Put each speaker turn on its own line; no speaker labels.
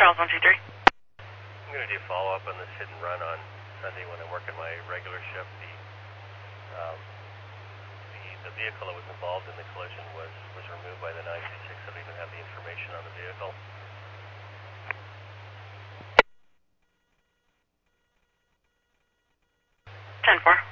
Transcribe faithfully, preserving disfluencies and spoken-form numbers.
Charles, one two three.
I'm going to do a follow-up on this hit and run on Sunday when I'm working my regular shift. The, um, the, the vehicle that was involved in the collision was, was removed by the nine two six. I don't even have the information on the vehicle.
ten four.